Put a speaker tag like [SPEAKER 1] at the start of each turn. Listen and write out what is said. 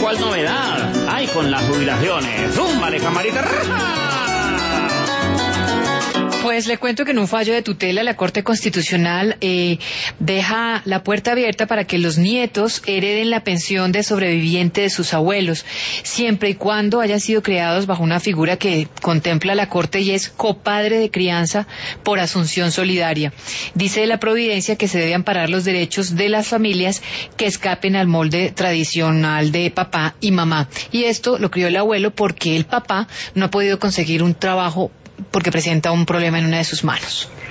[SPEAKER 1] ¿cuál novedad hay con las jubilaciones? ¡Zúmbale, camarita!
[SPEAKER 2] Pues le cuento que en un fallo de tutela la Corte Constitucional deja la puerta abierta para que los nietos hereden la pensión de sobreviviente de sus abuelos, siempre y cuando hayan sido creados bajo una figura que contempla la Corte y es copadre de crianza por asunción solidaria. Dice la Providencia que se deben amparar los derechos de las familias que escapen al molde tradicional de papá y mamá. Y esto lo crió el abuelo porque el papá no ha podido conseguir un trabajo porque presenta un problema en una de sus manos.